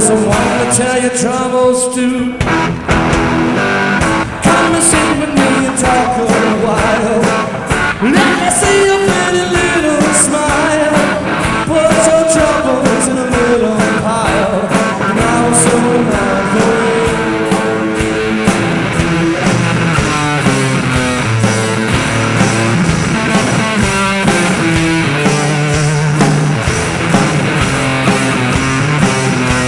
someone to tell your troubles to. Come and sit with me and talk a while.